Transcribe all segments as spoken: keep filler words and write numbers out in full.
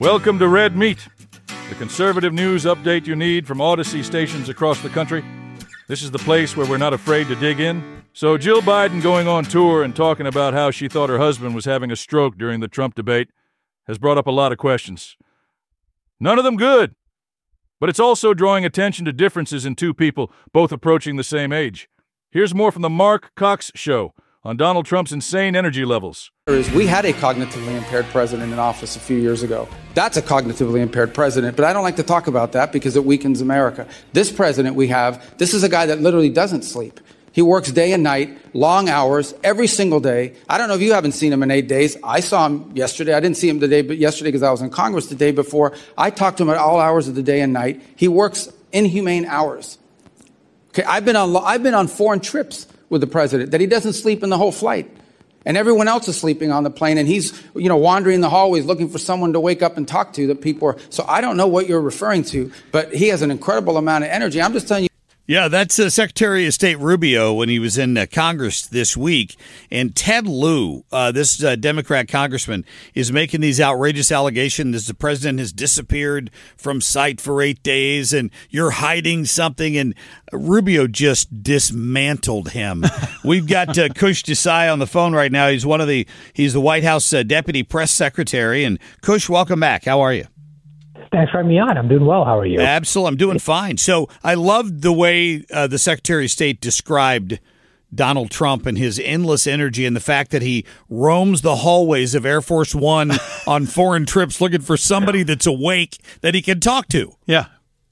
Welcome to Red Meat, the conservative news update you need from Odyssey stations across the country. This is the place where we're not afraid to dig in. So Jill Biden going on tour and talking about how she thought her husband was having a stroke during the Trump debate has brought up a lot of questions. None of them good. But it's also drawing attention to differences in two people, both approaching the same age. Here's more from the Mark Cox Show on Donald Trump's insane energy levels. We had a cognitively impaired president in office a few years ago. That's a cognitively impaired president, but I don't like to talk about that because it weakens America. This president we have, this is a guy that literally doesn't sleep. He works day and night, long hours, every single day. I don't know if you haven't seen him in eight days. I saw him yesterday. I didn't see him today, but yesterday because I was in Congress the day before. I talked to him at all hours of the day and night. He works inhumane hours. Okay, I've been on I've been on foreign trips with the president that he doesn't sleep in the whole flight. And everyone else is sleeping on the plane, and he's, you know, wandering the hallways looking for someone to wake up and talk to that people are. So I don't know what you're referring to, but he has an incredible amount of energy. I'm just telling you. Yeah, that's uh, Secretary of State Rubio when he was in uh, Congress this week. And Ted Lieu, uh, this uh, Democrat congressman, is making these outrageous allegations that the president has disappeared from sight for eight days and you're hiding something. And Rubio just dismantled him. We've got uh, Kush Desai on the phone right now. He's one of the he's the White House uh, deputy press secretary. And Kush, welcome back. How are you? Thanks for having me on. I'm doing well. How are you? Absolutely. I'm doing fine. So I loved the way uh, the Secretary of State described Donald Trump and his endless energy and the fact that he roams the hallways of Air Force One on foreign trips looking for somebody that's awake that he can talk to. Yeah.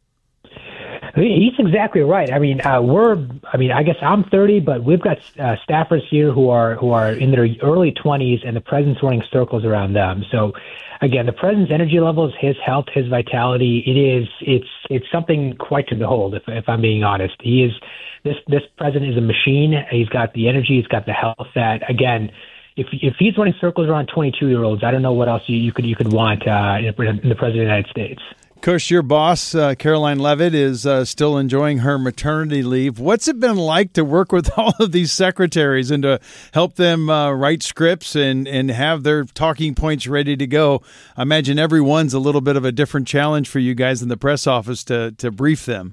He's exactly right. I mean, uh, we're. I mean, I guess I'm thirty, but we've got uh, staffers here who are who are in their early twenties, and the president's running circles around them. So, again, the president's energy levels, his health, his vitality, it is. It's it's something quite to behold. If if I'm being honest, he is. This this president is a machine. He's got the energy. He's got the health. That again. If if he's running circles around twenty-two year olds, I don't know what else you, you could you could want uh, in, in the president of the United States. Kush, your boss, uh, Caroline Levitt, is uh, still enjoying her maternity leave. What's it been like to work with all of these secretaries and to help them uh, write scripts and, and have their talking points ready to go? I imagine everyone's a little bit of a different challenge for you guys in the press office to, to brief them.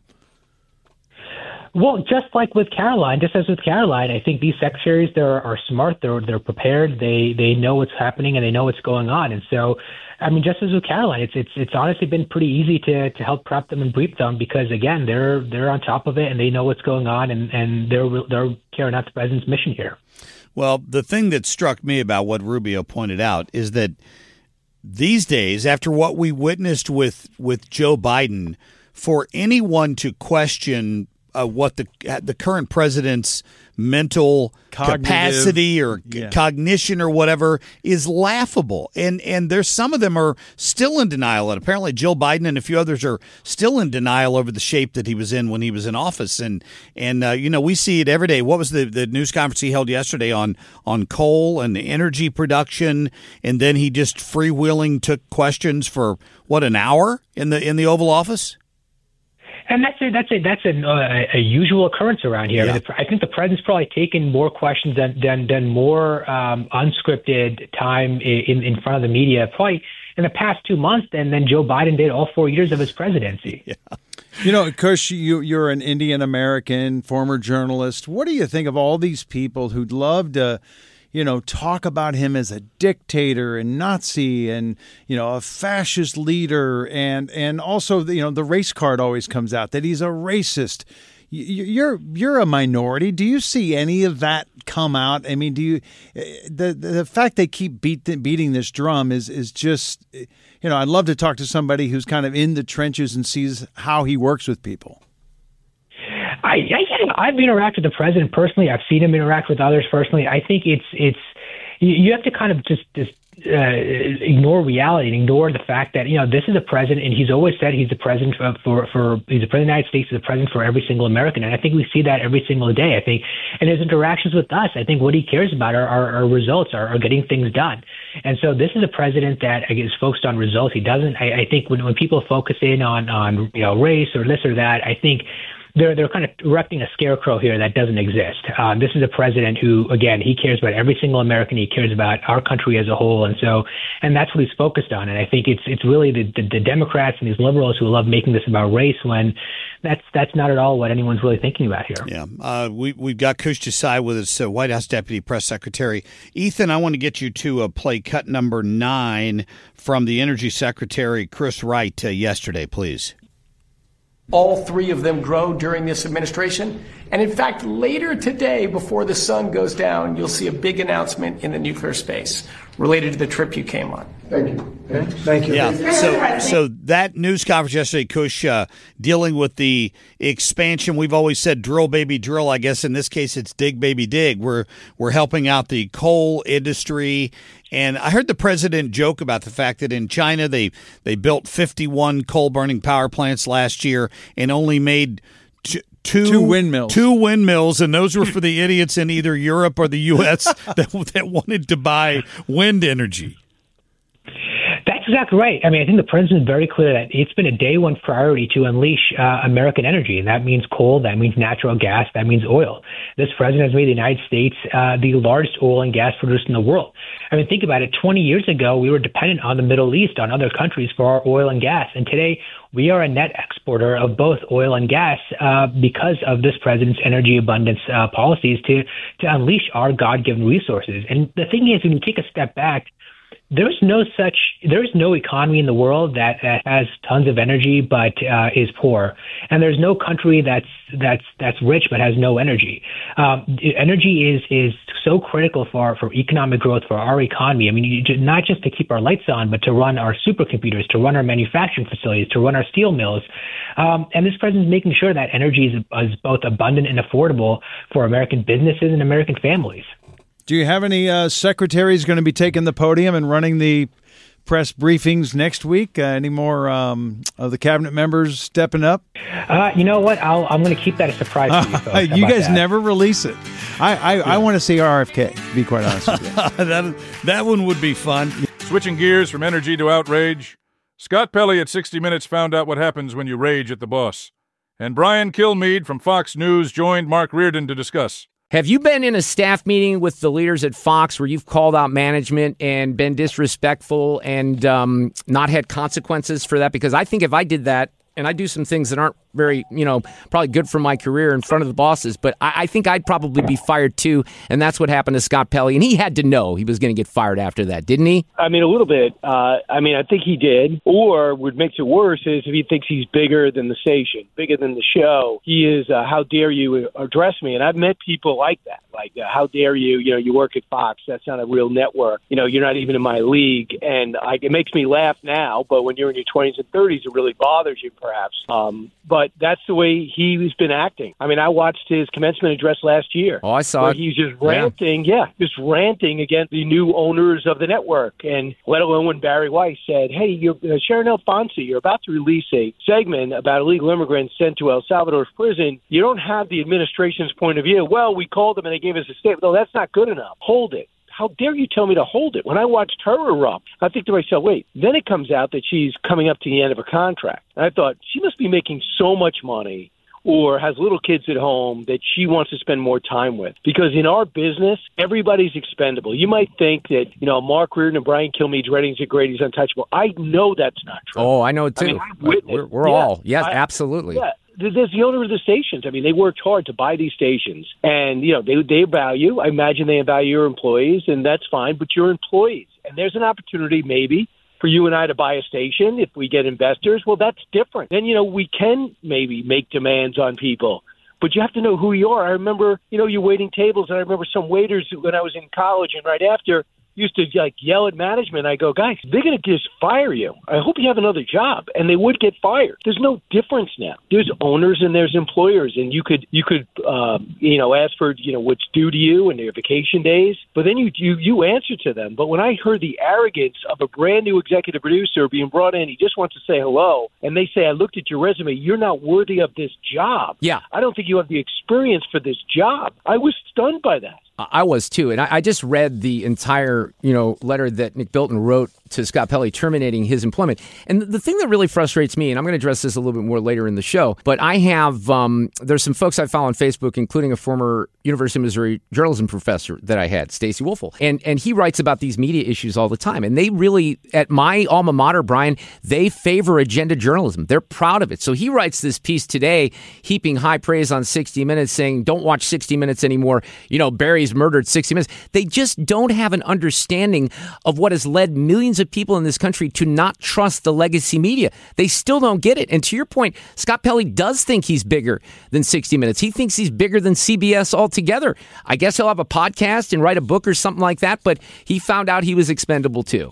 Well, just like with Caroline, just as with Caroline, I think these secretaries they're are smart, they're they're prepared, they they know what's happening and they know what's going on. And so, I mean, just as with Caroline, it's it's it's honestly been pretty easy to to help prep them and brief them because again, they're they're on top of it and they know what's going on and, and they're they're carrying out the president's mission here. Well, the thing that struck me about what Rubio pointed out is that these days, after what we witnessed with with Joe Biden, for anyone to question Uh, what the the current president's mental Cognitive, capacity or yeah. cognition or whatever is laughable. And and there's some of them are still in denial. And apparently Jill Biden and a few others are still in denial over the shape that he was in when he was in office. And, and uh, you know, we see it every day. What was the, the news conference he held yesterday on, on coal and the energy production? And then he just freewheeling took questions for, what, an hour in the in the Oval Office? And that's a, that's a, that's a, uh, a usual occurrence around here. Yeah. I think the president's probably taken more questions than than, than more um, unscripted time in, in front of the media, probably in the past two months than, than Joe Biden did all four years of his presidency. Yeah. You know, Kush, you, you're an Indian American, former journalist. What do you think of all these people who'd love to, you know, talk about him as a dictator and Nazi and, you know, a fascist leader and and also, you know, the race card always comes out that he's a racist. You're you're a minority. Do you see any of that come out? I mean, do you the the fact they keep beat, beating this drum is is just, you know, I'd love to talk to somebody who's kind of in the trenches and sees how he works with people. I, I I've interacted with the president personally. I've seen him interact with others personally. I think it's it's you, you have to kind of just just uh, ignore reality and ignore the fact that, you know, this is a president, and he's always said he's the president for, for, for he's the president of the United States, he's the president for every single American. And I think we see that every single day. I think, and his interactions with us, I think what he cares about are, are, are results, are, are getting things done. And so this is a president that is focused on results. He doesn't, I, I think when, when people focus in on, on, you know, race or this or that, I think they're they're kind of erecting a scarecrow here that doesn't exist. Um, this is a president who, again, he cares about every single American. He cares about our country as a whole, and so and that's what he's focused on. And I think it's it's really the, the, the Democrats and these liberals who love making this about race when that's that's not at all what anyone's really thinking about here. Yeah, uh, we we've got Kush Desai with us, uh, White House Deputy Press Secretary. Ethan, I want to get you to uh, play cut number nine from the Energy Secretary Chris Wright uh, yesterday, please. All three of them grow during this administration. And in fact, later today, before the sun goes down, you'll see a big announcement in the nuclear space related to the trip you came on. Thank you. Okay. Thank you. Yeah. So, so that news conference yesterday, Kush, uh, dealing with the expansion. We've always said drill, baby, drill. I guess in this case, it's dig, baby, dig. We're we're helping out the coal industry. And I heard the president joke about the fact that in China they they built fifty-one coal burning power plants last year and only made t- two Two windmills. Two windmills, and those were for the idiots in either Europe or the U S that that wanted to buy wind energy. That's exactly right. I mean, I think the president is very clear that it's been a day one priority to unleash uh, American energy, and that means coal, that means natural gas, that means oil. This president has made the United States uh, the largest oil and gas producer in the world. I mean, think about it. twenty years ago, we were dependent on the Middle East, on other countries for our oil and gas, and today we are a net exporter of both oil and gas uh, because of this president's energy abundance uh, policies to to unleash our God-given resources. And the thing is, when you take a step back, there's no such, there's no economy in the world that, that has tons of energy but uh, is poor, and there's no country that's that's that's rich but has no energy. Um, energy is is so critical for for economic growth for our economy. I mean, you, not just to keep our lights on, but to run our supercomputers, to run our manufacturing facilities, to run our steel mills. Um, and this president is making sure that energy is, is both abundant and affordable for American businesses and American families. Do you have any uh, secretaries going to be taking the podium and running the press briefings next week? Uh, any more um, of the cabinet members stepping up? Uh, you know what? I'll, I'm going to keep that a surprise for you folks. You guys that? never release it. I I, yeah. I want to see R F K, to be quite honest with you. that, that one would be fun. Switching gears from energy to outrage, Scott Pelley at sixty minutes found out what happens when you rage at the boss. And Brian Kilmeade from Fox News joined Mark Reardon to discuss. Have you been in a staff meeting with the leaders at Fox where you've called out management and been disrespectful and um, not had consequences for that? Because I think if I did that, and I do some things that aren't very, you know, probably good for my career in front of the bosses, but I, I think I'd probably be fired too, and that's what happened to Scott Pelley, and he had to know he was going to get fired after that, didn't he? I mean, a little bit. Uh, I mean, I think he did. Or what makes it worse is if he thinks he's bigger than the station, bigger than the show, he is, uh, how dare you address me? And I've met people like that, like, uh, how dare you, you know, you work at Fox, that's not a real network, you know, you're not even in my league, and I, it makes me laugh now, but when you're in your twenties and thirties, it really bothers you, perhaps. Um, but that's the way he's been acting. I mean, I watched his commencement address last year. Oh, I saw where it. He's just ranting, yeah. yeah, just ranting against the new owners of the network. And let alone when Barry Weiss said, hey, you're, uh, Sharon Alfonsi, you're about to release a segment about illegal immigrants sent to El Salvador's prison. You don't have the administration's point of view. Well, we called them and they gave us a statement. No, that's not good enough. Hold it. How dare you tell me to hold it? When I watched her erupt, I think to myself, wait, then it comes out that she's coming up to the end of her contract. And I thought, she must be making so much money or has little kids at home that she wants to spend more time with. Because in our business, everybody's expendable. You might think that, you know, Mark Reardon and Brian Kilmeade's ratings are great, he's untouchable. I know that's not true. Oh, I know it too. I mean, I've witnessed, we're we're yeah, all, yes, I, absolutely. Yeah. There's the owner of the stations. I mean, they worked hard to buy these stations, and you know they they value. I imagine they value your employees, and that's fine. But you're employees, and there's an opportunity maybe for you and I to buy a station if we get investors. Well, that's different. Then you know we can maybe make demands on people, but you have to know who you are. I remember, you know, you're waiting tables, and I remember some waiters when I was in college and right after used to like yell at management. I go, guys, they're going to just fire you. I hope you have another job. And they would get fired. There's no difference now. There's owners and there's employers, and you could you could um, you know ask for you know what's due to you and their vacation days, but then you you you answer to them. But when I heard the arrogance of a brand new executive producer being brought in, he just wants to say hello, and they say, I looked at your resume, you're not worthy of this job. Yeah, I don't think you have the experience for this job. I was stunned by that. I was too, and I, I just read the entire, you know, letter that Nick Bilton wrote to Scott Pelley terminating his employment. And the thing that really frustrates me, and I'm going to address this a little bit more later in the show, but I have um, there's some folks I follow on Facebook, including a former University of Missouri journalism professor that I had, Stacy Woelfel, and and he writes about these media issues all the time. And they really, at my alma mater, Brian, they favor agenda journalism. They're proud of it. So he writes this piece today, heaping high praise on sixty minutes, saying, "Don't watch sixty minutes anymore. You know, Barry's murdered sixty minutes." They just don't have an understanding of what has led millions of people in this country to not trust the legacy media. They still don't get it. And to your point, Scott Pelley does think he's bigger than sixty minutes. He thinks he's bigger than C B S altogether. I guess he'll have a podcast and write a book or something like that, but he found out he was expendable too.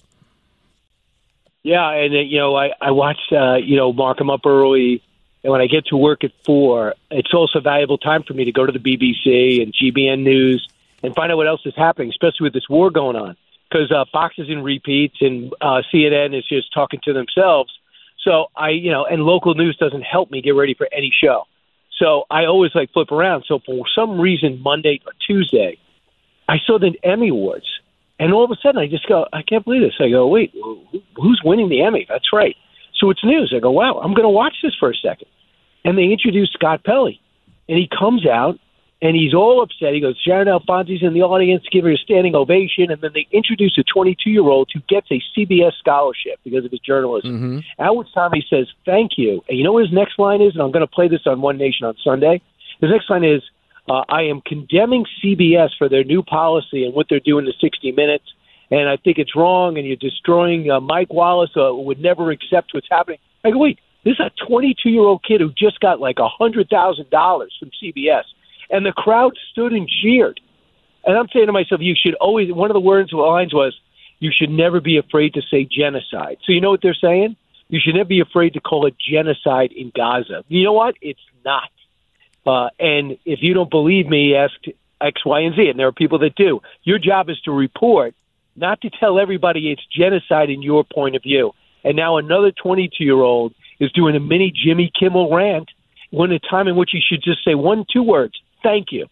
Yeah, and, uh, you know, I, I watched, uh, you know, Mark 'em Up early, and when I get to work at four, it's also valuable time for me to go to the B B C and G B N News and find out what else is happening, especially with this war going on. Because uh, Fox is in repeats and uh, C N N is just talking to themselves. So I, you know, and local news doesn't help me get ready for any show. So I always like flip around. So for some reason, Monday or Tuesday, I saw the Emmy Awards. And all of a sudden I just go, I can't believe this. I go, wait, who's winning the Emmy? That's right. So it's news. I go, wow, I'm going to watch this for a second. And they introduced Scott Pelley. And he comes out. And he's all upset. He goes, Sharon Alfonsi's in the audience, give her a standing ovation. And then they introduce a twenty-two-year-old who gets a C B S scholarship because of his journalism. Mm-hmm. At which time he says, thank you. And you know what his next line is? And I'm going to play this on One Nation on Sunday. His next line is, uh, I am condemning C B S for their new policy and what they're doing to sixty minutes. And I think it's wrong. And you're destroying uh, Mike Wallace, who uh, would never accept what's happening. I go, wait, this is a twenty-two-year-old kid who just got like one hundred thousand dollars from C B S. And the crowd stood and cheered. And I'm saying to myself, you should always, one of the words, lines was, you should never be afraid to say genocide. So you know what they're saying? You should never be afraid to call it genocide in Gaza. You know what? It's not. Uh, and if you don't believe me, ask X, Y, and Z. And there are people that do. Your job is to report, not to tell everybody it's genocide in your point of view. And now another twenty-two-year-old is doing a mini Jimmy Kimmel rant when a time in which you should just say one, two words. Thank you.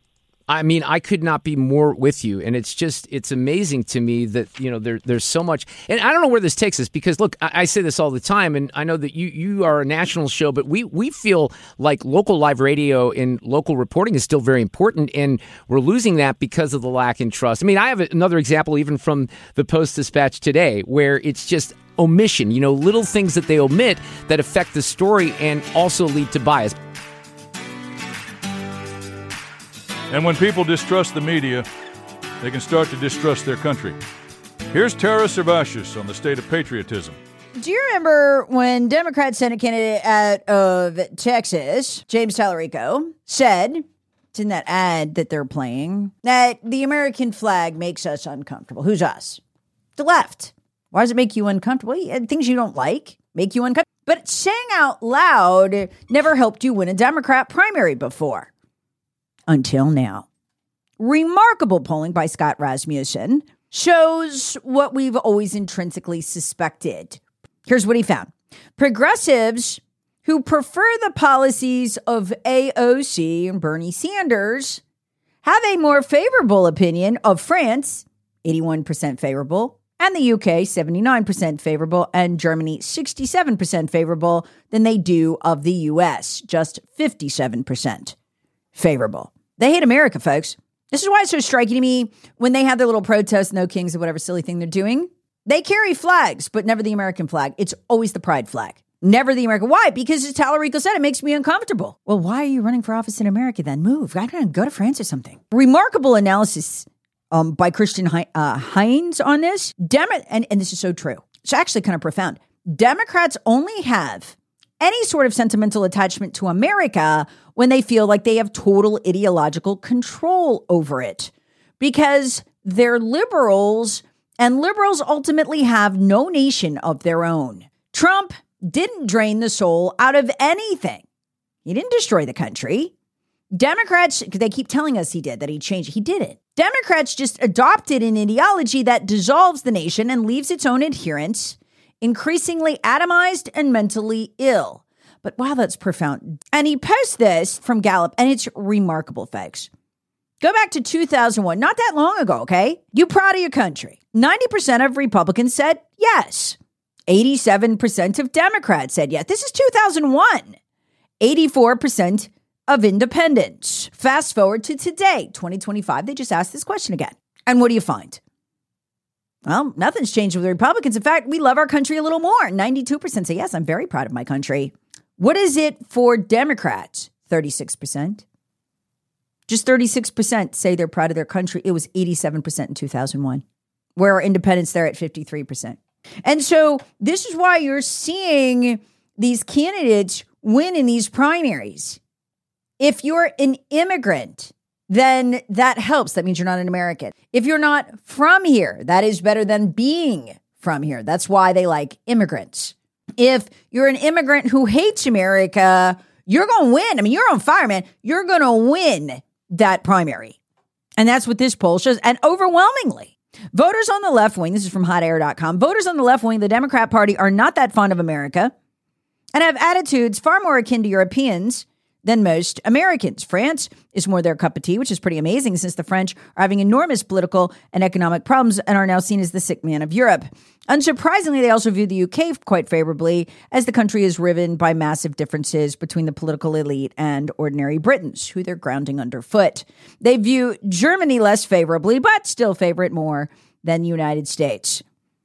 I mean, I could not be more with you. And it's just, it's amazing to me that, you know, there, there's so much. And I don't know where this takes us because, look, I, I say this all the time, and I know that you, you are a national show, but we, we feel like local live radio and local reporting is still very important, and we're losing that because of the lack in trust. I mean, I have another example even from the Post-Dispatch today where it's just omission, you know, little things that they omit that affect the story and also lead to bias. And when people distrust the media, they can start to distrust their country. Here's Tara Servatius on the state of patriotism. Do you remember when Democrat Senate candidate out of Texas, James Tallarico, said, it's in that ad that they're playing, that the American flag makes us uncomfortable? Who's us? The left. Why does it make you uncomfortable? Things you don't like make you uncomfortable. But saying out loud never helped you win a Democrat primary before. Until now. Remarkable polling by Scott Rasmussen shows what we've always intrinsically suspected. Here's what he found. Progressives who prefer the policies of A O C and Bernie Sanders have a more favorable opinion of France, eighty-one percent favorable, and the U K, seventy-nine percent favorable, and Germany, sixty-seven percent favorable than they do of the U S, just fifty-seven percent favorable. They hate America, folks. This is why it's so striking to me when they have their little protests, no kings, or whatever silly thing they're doing. They carry flags, but never the American flag. It's always the pride flag. Never the American. Why? Because as Tallarico said, it makes me uncomfortable. Well, why are you running for office in America then? Move. I don't know, go to France or something. Remarkable analysis um, by Christian He- uh, Hines on this. Demo- and, and this is so true. It's actually kind of profound. Democrats only have any sort of sentimental attachment to America when they feel like they have total ideological control over it, because they're liberals, and liberals ultimately have no nation of their own. Trump didn't drain the soul out of anything. He didn't destroy the country. Democrats, they keep telling us he did, that he changed. He didn't. Democrats just adopted an ideology that dissolves the nation and leaves its own adherents increasingly atomized and mentally ill. But wow, that's profound. And he posts this from Gallup, and it's remarkable, folks. Go back to two thousand one, not that long ago, okay? You proud of your country? ninety percent of Republicans said yes. eighty-seven percent of Democrats said yes. This is two thousand one. eighty-four percent of independents. Fast forward to today, twenty twenty-five, they just asked this question again. And what do you find? Well, nothing's changed with the Republicans. In fact, we love our country a little more. ninety-two percent say yes, I'm very proud of my country. What is it for Democrats? thirty-six percent. Just thirty-six percent say they're proud of their country. It was eighty-seven percent in two thousand one. Where are independents? They're at fifty-three percent. And so this is why you're seeing these candidates win in these primaries. If you're an immigrant, then that helps. That means you're not an American. If you're not from here, that is better than being from here. That's why they like immigrants. If you're an immigrant who hates America, you're going to win. I mean, you're on fire, man. You're going to win that primary. And that's what this poll shows. And overwhelmingly, voters on the left wing, this is from hot air dot com, voters on the left wing, the Democrat Party, are not that fond of America and have attitudes far more akin to Europeans than most Americans. France is more their cup of tea, which is pretty amazing since the French are having enormous political and economic problems and are now seen as the sick man of Europe. Unsurprisingly, they also view the U K quite favorably, as the country is riven by massive differences between the political elite and ordinary Britons, who they're grounding underfoot. They view Germany less favorably, but still favor it more than the United States.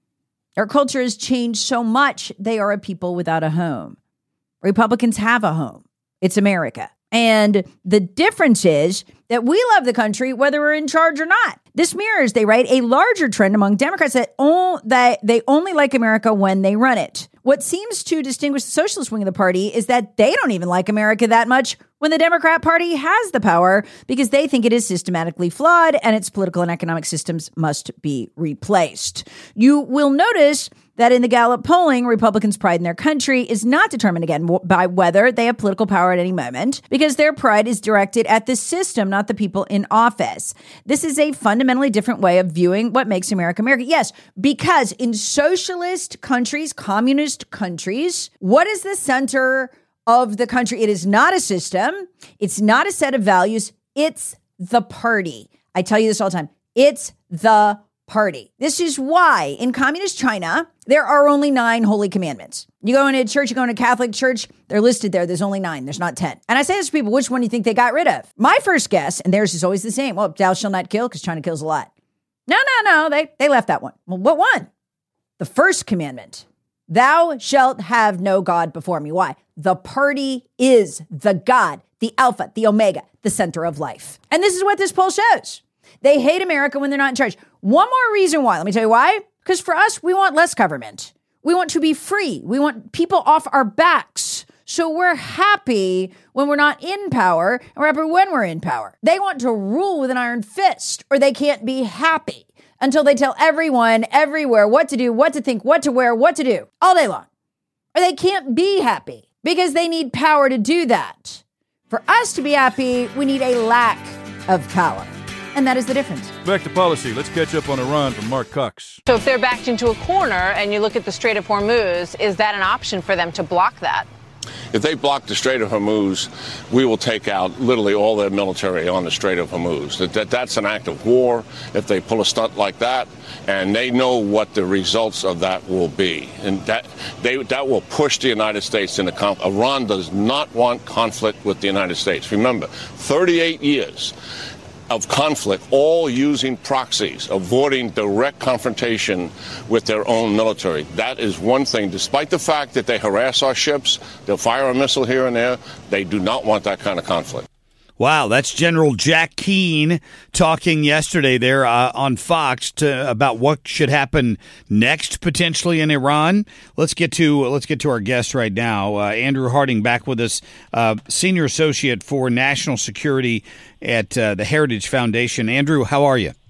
Our culture has changed so much, they are a people without a home. Republicans have a home. It's America. And the difference is that we love the country whether we're in charge or not. This mirrors, they write, a larger trend among Democrats that, o- that they only like America when they run it. What seems to distinguish the socialist wing of the party is that they don't even like America that much when the Democrat Party has the power, because they think it is systematically flawed and its political and economic systems must be replaced. You will notice that in the Gallup polling, Republicans' pride in their country is not determined, again, by whether they have political power at any moment, because their pride is directed at the system, not the people in office. This is a fundamentally different way of viewing what makes America America. Yes, because in socialist countries, communist countries, what is the center of the country? It is not a system. It's not a set of values. It's the party. I tell you this all the time. It's the party. This is why in communist China, there are only nine holy commandments. You go into a church, you go into a Catholic church, they're listed there. There's only nine. There's not ten. And I say this to people, which one do you think they got rid of? My first guess, and theirs is always the same. Well, thou shalt not kill, because China kills a lot. No, no, no. They, they left that one. Well, what one? The first commandment. Thou shalt have no God before me. Why? The party is the God, the Alpha, the Omega, the center of life. And this is what this poll shows. They hate America when they're not in charge. One more reason why. Let me tell you why. Because for us, we want less government. We want to be free. We want people off our backs. So we're happy when we're not in power, and we're happy when we're in power. They want to rule with an iron fist, or they can't be happy until they tell everyone, everywhere, what to do, what to think, what to wear, what to do, all day long. Or they can't be happy because they need power to do that. For us to be happy, we need a lack of power. And that is the difference. Back to policy. Let's catch up on Iran from Mark Cox. So if they're backed into a corner and you look at the Strait of Hormuz, is that an option for them to block that? If they block the Strait of Hormuz, we will take out literally all their military on the Strait of Hormuz. That, that, that's an act of war if they pull a stunt like that, and they know what the results of that will be. And that they that will push the United States into conflict. Iran does not want conflict with the United States. Remember, thirty-eight years of conflict, all using proxies, avoiding direct confrontation with their own military. That is one thing. Despite the fact that they harass our ships, they'll fire a missile here and there, they do not want that kind of conflict. Wow, that's General Jack Keane talking yesterday there uh, on Fox to, about what should happen next potentially in Iran. Let's get to let's get to our guest right now, uh, Andrew Harding, back with us, uh, Senior Associate for National Security at uh, the Heritage Foundation. Andrew, how are you?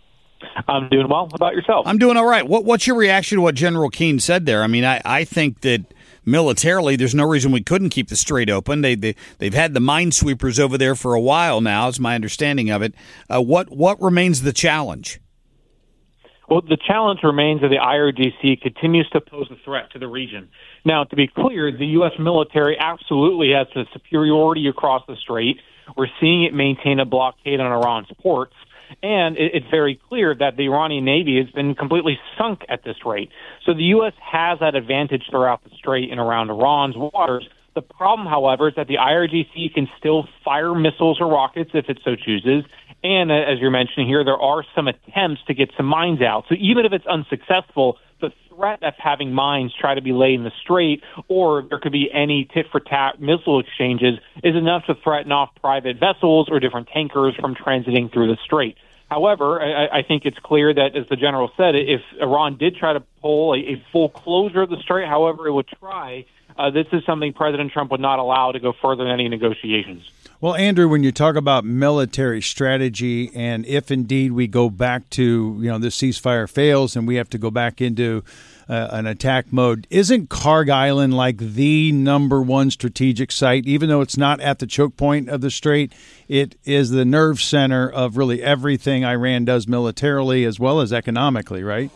I'm doing well. How about yourself? I'm doing all right. What, what's your reaction to what General Keane said there? I mean, I, I think that militarily, there's no reason we couldn't keep the strait open. They, they, they've had the minesweepers over there for a while now, is my understanding of it. Uh, what, what remains the challenge? Well, the challenge remains that the I R G C continues to pose a threat to the region. Now, to be clear, the U S military absolutely has the superiority across the strait. We're seeing it maintain a blockade on Iran's ports. And it's very clear that the Iranian Navy has been completely sunk at this rate. So the U S has that advantage throughout the strait and around Iran's waters. The problem, however, is that the I R G C can still fire missiles or rockets if it so chooses. And as you're mentioning here, there are some attempts to get some mines out. So even if it's unsuccessful, the threat of having mines try to be laid in the strait, or there could be any tit-for-tat missile exchanges, is enough to threaten off private vessels or different tankers from transiting through the strait. However, I, I think it's clear that, as the general said, if Iran did try to pull a, a full closure of the strait, however it would try, uh, this is something President Trump would not allow to go further in any negotiations. Well, Andrew, when you talk about military strategy, and if indeed we go back to, you know, the ceasefire fails and we have to go back into uh, an attack mode, isn't Karg Island like the number one strategic site? Even though it's not at the choke point of the strait, it is the nerve center of really everything Iran does militarily as well as economically, right?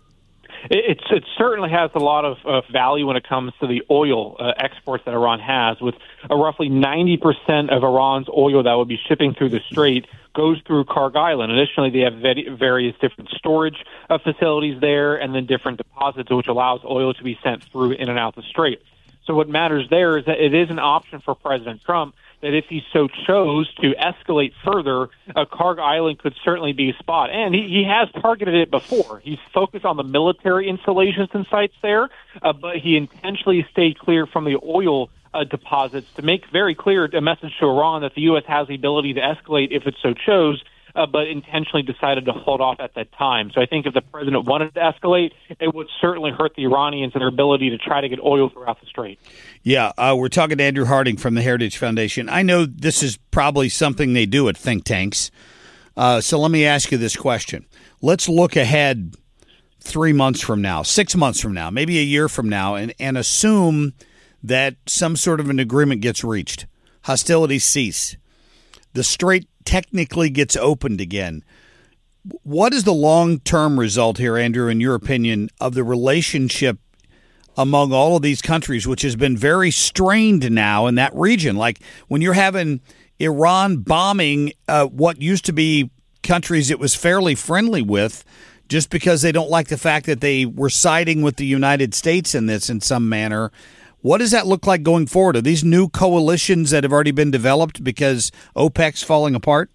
It's, it certainly has a lot of uh, value when it comes to the oil uh, exports that Iran has, with uh, roughly ninety percent of Iran's oil that would be shipping through the strait goes through Karg Island. Additionally, they have various different storage uh, facilities there and then different deposits, which allows oil to be sent through in and out the strait. So what matters there is that it is an option for President Trump that if he so chose to escalate further, uh, Karg Island could certainly be a spot. And he, he has targeted it before. He's focused on the military installations and sites there, uh, but he intentionally stayed clear from the oil uh, deposits to make very clear a message to Iran that the U S has the ability to escalate if it so chose, uh, but intentionally decided to hold off at that time. So I think if the president wanted to escalate, it would certainly hurt the Iranians and their ability to try to get oil throughout the strait. Yeah, uh, we're talking to Andrew Harding from the Heritage Foundation. I know this is probably something they do at think tanks. Uh, so let me ask you this question. Let's look ahead three months from now, six months from now, maybe a year from now, and, and assume that some sort of an agreement gets reached. Hostilities cease. The strait technically gets opened again. What is the long-term result here, Andrew, in your opinion, of the relationship among all of these countries, which has been very strained now in that region? Like when you're having Iran bombing uh, what used to be countries it was fairly friendly with, just because they don't like the fact that they were siding with the United States in this in some manner. What does that look like going forward? Are these new coalitions that have already been developed because OPEC's falling apart?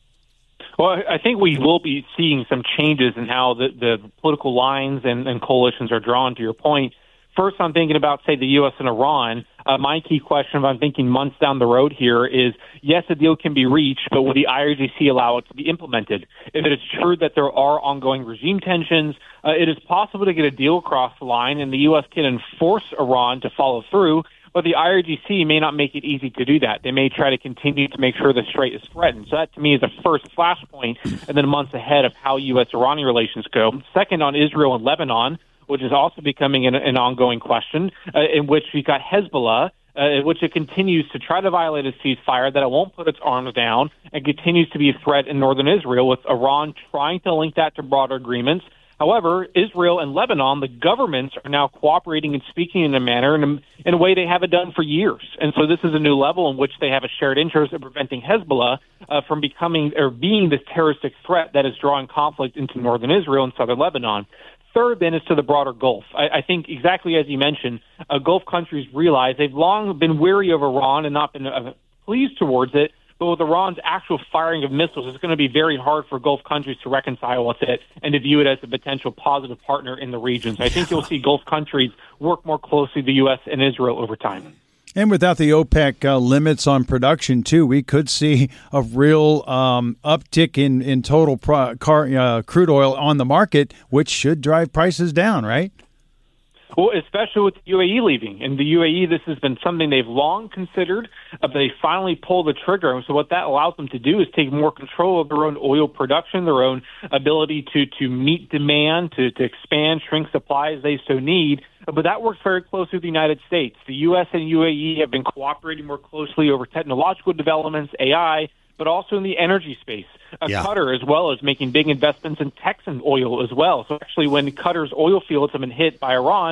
Well, I think we will be seeing some changes in how the, the political lines and, and coalitions are drawn, to your point. First, I'm thinking about, say, the U S and Iran. Uh, my key question, if I'm thinking months down the road here, is, yes, a deal can be reached, but will the I R G C allow it to be implemented? If it is true that there are ongoing regime tensions, uh, it is possible to get a deal across the line, and the U S can enforce Iran to follow through, but the I R G C may not make it easy to do that. They may try to continue to make sure the strait is threatened. So that, to me, is the first flashpoint, and then months ahead of how U S Iranian relations go. Second, on Israel and Lebanon, which is also becoming an, an ongoing question, uh, in which we've got Hezbollah, uh, in which it continues to try to violate a ceasefire, that it won't put its arms down, and continues to be a threat in northern Israel, with Iran trying to link that to broader agreements. However, Israel and Lebanon, the governments are now cooperating and speaking in a manner, in a, in a way they haven't done for years. And so this is a new level in which they have a shared interest in preventing Hezbollah uh, from becoming or being this terroristic threat that is drawing conflict into northern Israel and southern Lebanon. Third, then, is to the broader Gulf. I, I think exactly as you mentioned, uh, Gulf countries realize they've long been wary of Iran and not been uh, pleased towards it, but with Iran's actual firing of missiles, it's going to be very hard for Gulf countries to reconcile with it and to view it as a potential positive partner in the region. So I think you'll see Gulf countries work more closely with the U S and Israel over time. And without the OPEC uh, limits on production, too, we could see a real um, uptick in, in total pro- car, uh, crude oil on the market, which should drive prices down, right? Well, especially with the U A E leaving. In the U A E, this has been something they've long considered, uh, but they finally pulled the trigger. And so what that allows them to do is take more control of their own oil production, their own ability to, to meet demand, to, to expand, shrink supply as they so need. But that works very closely with the United States. The U S and U A E have been cooperating more closely over technological developments, A I, but also in the energy space. Uh, yeah. Qatar, as well, is making big investments in Texan oil as well. So actually, when Qatar's oil fields have been hit by Iran,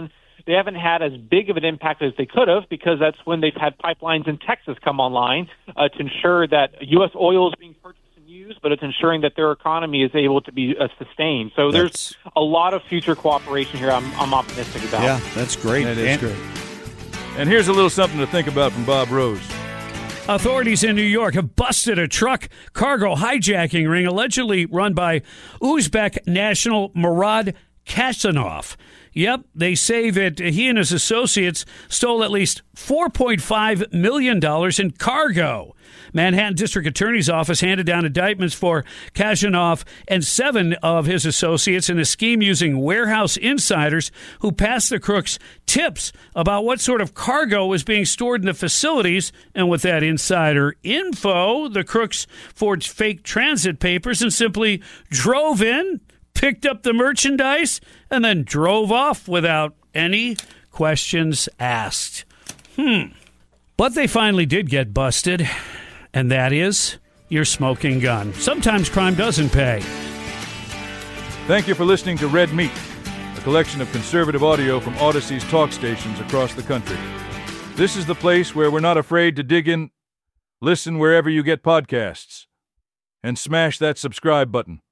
They haven't had as big of an impact as they could have because that's when they've had pipelines in Texas come online uh, to ensure that U S oil is being purchased and used, but it's ensuring that their economy is able to be uh, sustained. So That's- there's a lot of future cooperation here I'm, I'm optimistic about. Yeah, that's great. That is And- great. And here's a little something to think about from Bob Rose. Authorities in New York have busted a truck cargo hijacking ring allegedly run by Uzbek national Murad Kasanov. Yep, they say that he and his associates stole at least four point five million dollars in cargo. Manhattan District Attorney's Office handed down indictments for Kasanov and seven of his associates in a scheme using warehouse insiders who passed the crooks tips about what sort of cargo was being stored in the facilities. And with that insider info, the crooks forged fake transit papers and simply drove in, picked up the merchandise, and then drove off without any questions asked. Hmm. But they finally did get busted, and that is your smoking gun. Sometimes crime doesn't pay. Thank you for listening to Red Meat, a collection of conservative audio from Odyssey's talk stations across the country. This is the place where we're not afraid to dig in. Listen wherever you get podcasts. And smash that subscribe button.